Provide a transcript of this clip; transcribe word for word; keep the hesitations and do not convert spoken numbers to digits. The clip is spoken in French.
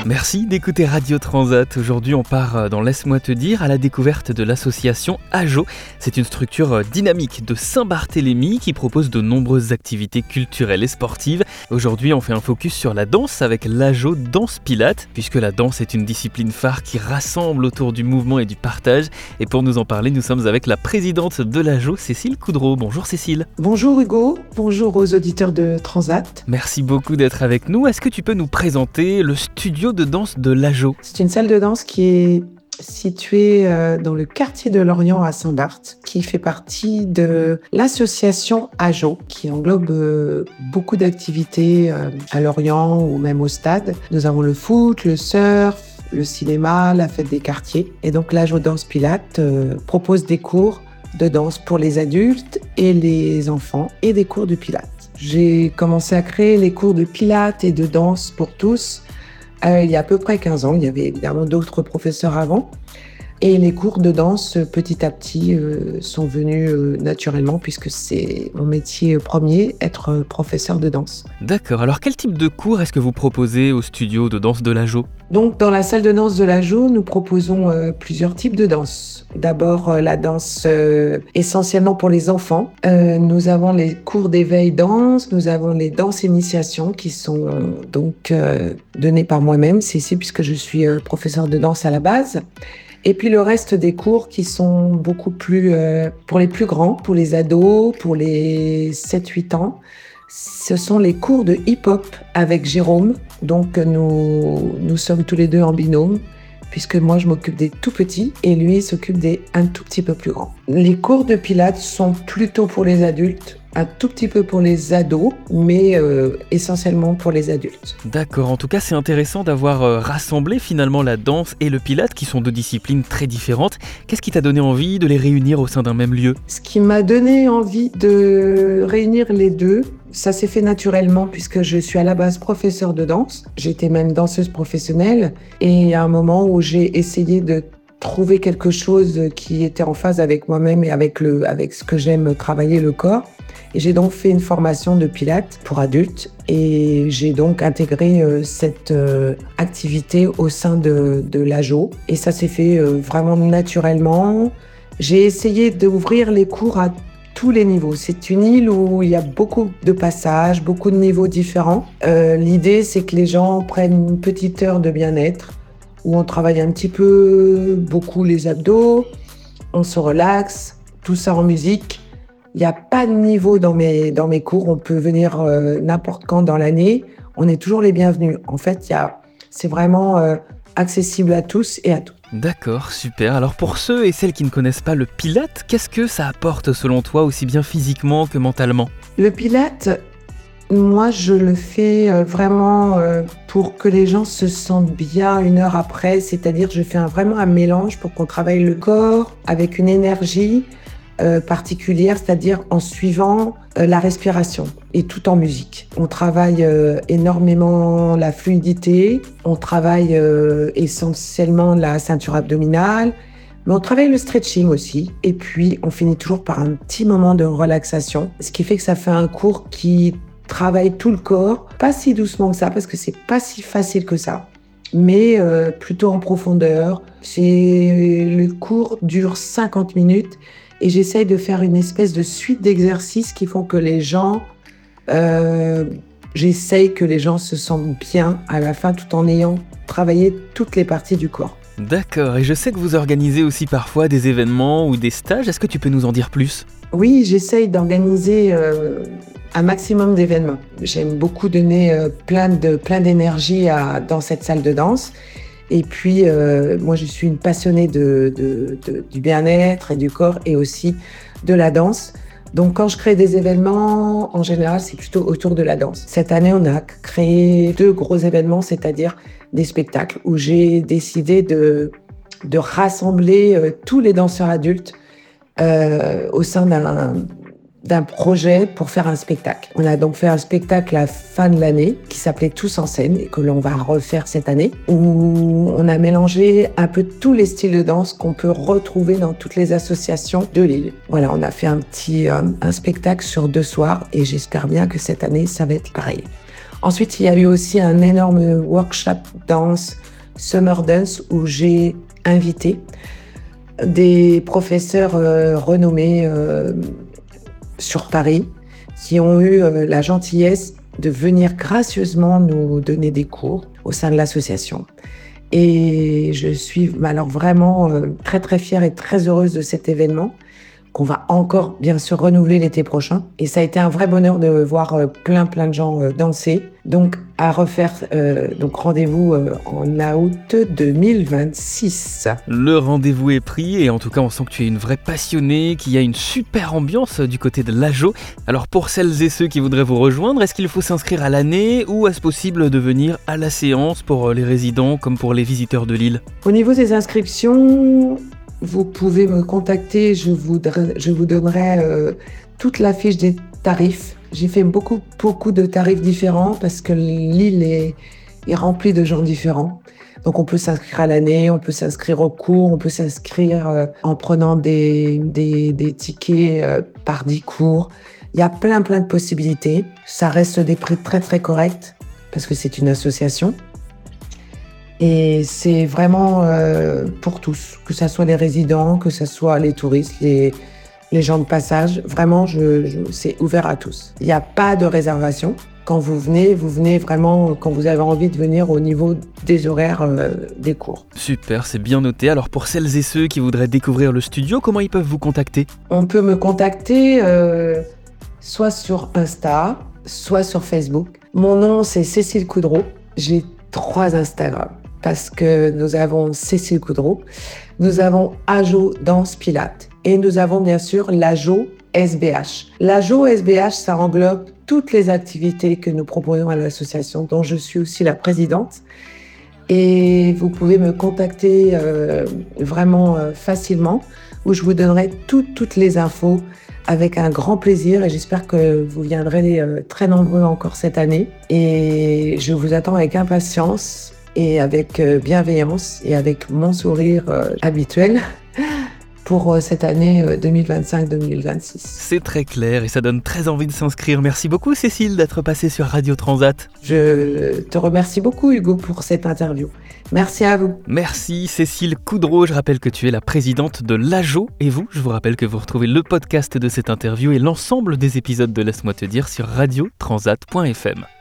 Merci d'écouter Radio Transat. Aujourd'hui, on part dans Laisse-moi te dire à la découverte de l'association AJO. C'est une structure dynamique de Saint-Barthélemy qui propose de nombreuses activités culturelles et sportives. Aujourd'hui, on fait un focus sur la danse avec l'AJO Danse Pilates, puisque la danse est une discipline phare qui rassemble autour du mouvement et du partage. Et pour nous en parler, nous sommes avec la présidente de l'AJO, Cécile Coudreau. Bonjour Cécile. Bonjour Hugo, bonjour aux auditeurs de Transat. Merci beaucoup d'être avec nous. Est-ce que tu peux nous présenter le studio de danse de l'AJO? C'est une salle de danse qui est située euh, dans le quartier de Lorient à Saint-Barth, qui fait partie de l'association AJO, qui englobe euh, beaucoup d'activités euh, à Lorient ou même au stade. Nous avons le foot, le surf, le cinéma, la fête des quartiers. Et donc l'AJO Danse Pilates euh, propose des cours de danse pour les adultes et les enfants et des cours de pilates. J'ai commencé à créer les cours de pilates et de danse pour tous euh, il y a à peu près quinze ans. Il y avait évidemment d'autres professeurs avant. Et les cours de danse, petit à petit, euh, sont venus euh, naturellement, puisque c'est mon métier premier, être professeur de danse. D'accord. Alors, quel type de cours est-ce que vous proposez au studio de danse de l'AJO? Donc, dans la salle de danse de l'AJO, nous proposons euh, plusieurs types de danse. D'abord, euh, la danse euh, essentiellement pour les enfants. Euh, nous avons les cours d'éveil danse, nous avons les danses initiation qui sont euh, donc euh, données par moi-même, Cécile, puisque je suis euh, professeure de danse à la base. Et puis le reste des cours qui sont beaucoup plus euh, pour les plus grands, pour les ados, pour les sept huit ans. Ce sont les cours de hip-hop avec Jérôme. Donc nous, nous sommes tous les deux en binôme, puisque moi je m'occupe des tout petits et lui s'occupe des un tout petit peu plus grands. Les cours de pilates sont plutôt pour les adultes, un tout petit peu pour les ados, mais euh, essentiellement pour les adultes. D'accord, en tout cas c'est intéressant d'avoir euh, rassemblé finalement la danse et le pilate, qui sont deux disciplines très différentes. Qu'est-ce qui t'a donné envie de les réunir au sein d'un même lieu? Ce qui m'a donné envie de réunir les deux, ça s'est fait naturellement puisque je suis à la base professeure de danse. J'étais même danseuse professionnelle et il y a un moment où j'ai essayé de trouver quelque chose qui était en phase avec moi-même et avec, le, avec ce que j'aime travailler, le corps. Et j'ai donc fait une formation de pilates pour adultes et j'ai donc intégré euh, cette euh, activité au sein de, de l'AJO. Et ça s'est fait euh, vraiment naturellement. J'ai essayé d'ouvrir les cours à tous les niveaux. C'est une île où il y a beaucoup de passages, beaucoup de niveaux différents. Euh, l'idée, c'est que les gens prennent une petite heure de bien-être où on travaille un petit peu, beaucoup les abdos, on se relaxe, tout ça en musique. Il n'y a pas de niveau dans mes, dans mes cours, on peut venir euh, n'importe quand dans l'année, on est toujours les bienvenus. En fait, il y a, c'est vraiment euh, accessible à tous et à toutes. D'accord, super. Alors pour ceux et celles qui ne connaissent pas le pilate, qu'est-ce que ça apporte selon toi, aussi bien physiquement que mentalement? Le pilate, moi je le fais euh, vraiment euh, pour que les gens se sentent bien une heure après, c'est-à-dire je fais un, vraiment un mélange pour qu'on travaille le corps avec une énergie Euh, particulière, c'est-à-dire en suivant euh, la respiration et tout en musique. On travaille euh, énormément la fluidité, on travaille euh, essentiellement la ceinture abdominale, mais on travaille le stretching aussi. Et puis, on finit toujours par un petit moment de relaxation, ce qui fait que ça fait un cours qui travaille tout le corps, pas si doucement que ça, parce que c'est pas si facile que ça, mais euh, plutôt en profondeur. C'est... Le cours dure cinquante minutes. Et j'essaye de faire une espèce de suite d'exercices qui font que les gens, euh, j'essaye que les gens se sentent bien à la fin tout en ayant travaillé toutes les parties du corps. D'accord, et je sais que vous organisez aussi parfois des événements ou des stages, est-ce que tu peux nous en dire plus? Oui, j'essaye d'organiser euh, un maximum d'événements. J'aime beaucoup donner euh, plein de, plein d'énergie à, dans cette salle de danse. Et puis, euh, moi, je suis une passionnée de, de, de, du bien-être et du corps et aussi de la danse. Donc, quand je crée des événements, en général, c'est plutôt autour de la danse. Cette année, on a créé deux gros événements, c'est-à-dire des spectacles où j'ai décidé de, de rassembler euh, tous les danseurs adultes euh, au sein d'un, d'un projet pour faire un spectacle. On a donc fait un spectacle à la fin de l'année qui s'appelait Tous en scène et que l'on va refaire cette année, où on a mélangé un peu tous les styles de danse qu'on peut retrouver dans toutes les associations de l'île. Voilà, on a fait un petit euh, un spectacle sur deux soirs et j'espère bien que cette année ça va être pareil. Ensuite, il y a eu aussi un énorme workshop danse, Summer Dance, où j'ai invité des professeurs euh, renommés euh, sur Paris qui ont eu euh, la gentillesse de venir gracieusement nous donner des cours au sein de l'association. Et je suis alors vraiment euh, très très fière et très heureuse de cet événement qu'on va encore bien sûr renouveler l'été prochain. Et ça a été un vrai bonheur de voir euh, plein plein de gens euh, danser. Donc à refaire, euh, donc rendez-vous euh, en août deux mille vingt-six. Le rendez-vous est pris et en tout cas on sent que tu es une vraie passionnée, qu'il y a une super ambiance du côté de l'A J O. Alors pour celles et ceux qui voudraient vous rejoindre, est-ce qu'il faut s'inscrire à l'année ou est-ce possible de venir à la séance pour les résidents comme pour les visiteurs de l'île ? Au niveau des inscriptions, vous pouvez me contacter, je vous, je vous donnerai euh, toute la fiche des tarifs. J'ai fait beaucoup, beaucoup de tarifs différents parce que l'île est, est remplie de gens différents. Donc on peut s'inscrire à l'année, on peut s'inscrire au cours, on peut s'inscrire euh, en prenant des, des, des tickets euh, par dix cours. Il y a plein, plein de possibilités. Ça reste des prix très, très corrects parce que c'est une association. Et c'est vraiment euh, pour tous, que ce soit les résidents, que ce soit les touristes, les, les gens de passage. Vraiment, je, je, c'est ouvert à tous. Il n'y a pas de réservation. Quand vous venez, vous venez vraiment quand vous avez envie de venir au niveau des horaires euh, des cours. Super, c'est bien noté. Alors pour celles et ceux qui voudraient découvrir le studio, comment ils peuvent vous contacter ? On peut me contacter euh, soit sur Insta, soit sur Facebook. Mon nom, c'est Cécile Coudreau. J'ai trois Instagram. Parce que nous avons Cécile Coudreau, nous avons A J O Danse Pilates et nous avons bien sûr l'A J O S B H. L'A J O S B H, ça englobe toutes les activités que nous proposons à l'association, dont je suis aussi la présidente. Et vous pouvez me contacter euh, vraiment euh, facilement, où je vous donnerai toutes, toutes les infos avec un grand plaisir. Et j'espère que vous viendrez euh, très nombreux encore cette année. Et je vous attends avec impatience et avec bienveillance et avec mon sourire euh, habituel pour euh, cette année euh, deux mille vingt-cinq deux mille vingt-six. C'est très clair et ça donne très envie de s'inscrire. Merci beaucoup Cécile d'être passée sur Radio Transat. Je te remercie beaucoup Hugo pour cette interview. Merci à vous. Merci Cécile Coudreau, je rappelle que tu es la présidente de l'A J O et vous, je vous rappelle que vous retrouvez le podcast de cette interview et l'ensemble des épisodes de Laisse-moi te dire sur radio transat point f m.